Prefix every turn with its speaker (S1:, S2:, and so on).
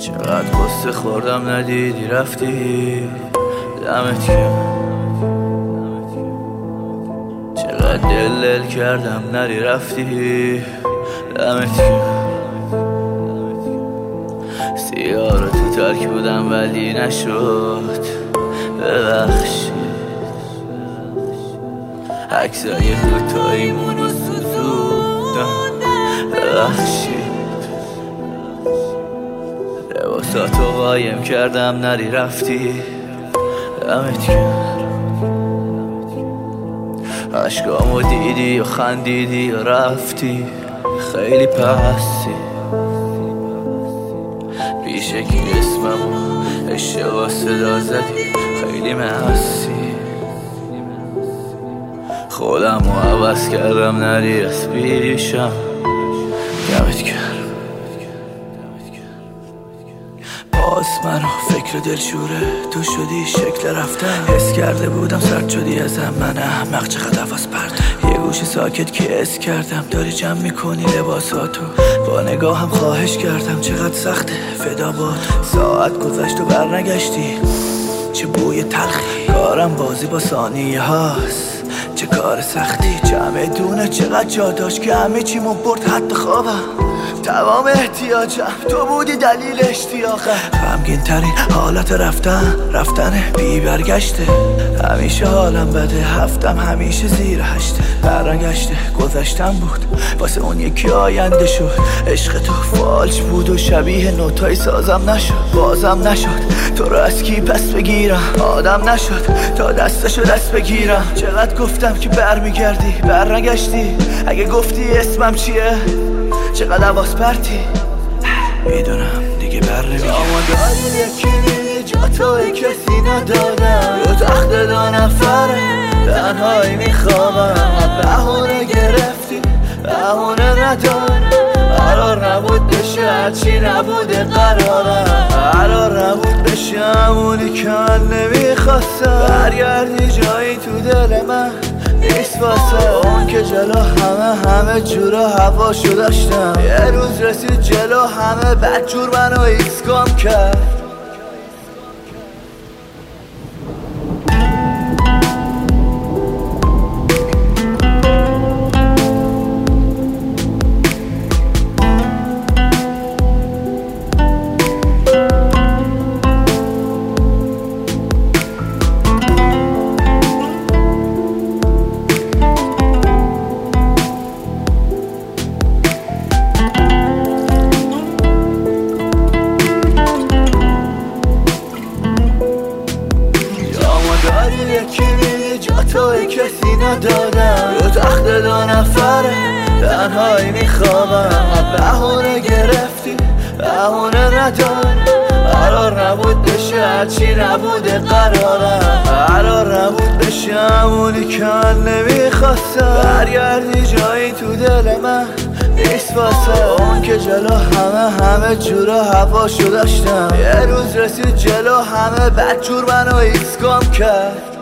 S1: چقدر قصه خوردم ندیدی رفتی، دمت گرم. چقدر دل کردم نری رفتی، دمت گرم. سیارو تو ترک بودم ولی نشد، ببخشید. عکسای دوتاییمونو سوزوندم، ببخشید. لباساتو قایم کردم نری رفتی، دمت گرم. عشقامو دیدی و خندیدی و رفتی، خیلی پسی. پیشه کی اسممو اشتباه صدا زدی، خیلی مسی. خودمو عوض کردم نری از پیشم، دمت گرم. باز منو فکر دلشوره تو شدی، شکل رفتم حس کرده بودم سرد شدی ازم. من احمق چقدر حواس پرت، یه گوش ساکت که حس کردم داری جمع میکنی لباساتو. با نگاهم خواهش کردم چقدر سخته فدا باد. ساعت گذشت و برنگشتی، چه بوی تلخی. کارم بازی با ثانیه هاست، چه کار سختی. جمع دونه چقدر جا داشت که همه چیمو برد حتی خوابم. تمام احتیاجم تو بودی دلیل اشتیاقم. غمگین ترین حالت رفتن بی برگشته. همیشه حالم بده، هفتم همیشه زیر هشته. برنگشته گذشتم بود واسه اون یکی آینده شد. عشق تو فالج بود و شبیه نوتای سازم نشد. بازم نشد تو رو از کی پس بگیرم، آدم نشد تا دستشو دست بگیرم. چقدر گفتم که برمیگردی، برنگشتی. اگه گفتی اسمم چیه، چقدر حواس پرتی. میدونم دیگه بر نمیگم. اما داری یکی جا تو کسی ندادم، رو تخت 2 نفره تنهایی میخوابم. بهونه گرفتی بهونه ندارم، قرار نبود بشه هرچی نبوده قرارم. قرار نبود بشه همونی که من نمیخواستم. برگردی جایی تو دل من نیست واسه اون که جلو همه جورا هواشو داشتم. یه روز رسید جلو همه بدجور منو ایسکام کرد. یکی جا تو کسی ندادم، رو تخت 2 نفره تنهایی میخوابم. بهونه گرفتی بهونه ندارم، قرار نبود بشه هرچی نبوده قرارم. قرار نبود بشه همونی که من نمیخواستم. برگردی جایی تو دل من نیست واسه اون که جلو همه جورا هواشو داشتم. یه روز رسید جلو همه بدجور منو ایسکام کرد.